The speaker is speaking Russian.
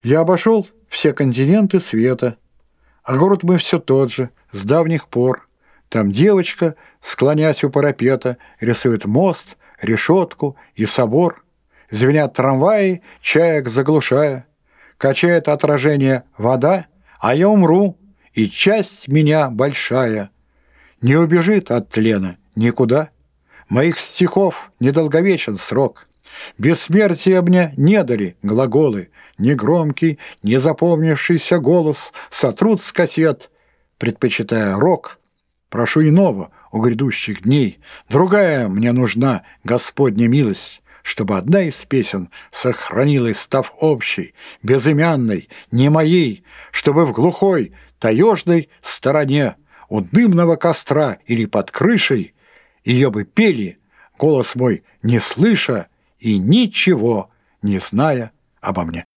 Я обошел все континенты света, а город мой все тот же, с давних пор. Там девочка, склонясь у парапета, рисует мост, решетку и собор. Звенят трамваи, чаек заглушая. Качает отражение вода, а я умру, и часть меня большая не убежит от тлена никуда. Моих стихов недолговечен срок. Бессмертия мне не дали глаголы, негромкий, незапомнившийся голос сотрут с кассет, предпочитая рок. Прошу иного у грядущих дней. Другая мне нужна Господня милость, чтобы одна из песен сохранилась, став общей, безымянной, не моей, чтобы в глухой, таежной стороне у дымного костра или под крышей ее бы пели, голос мой не слыша и ничего не зная обо мне.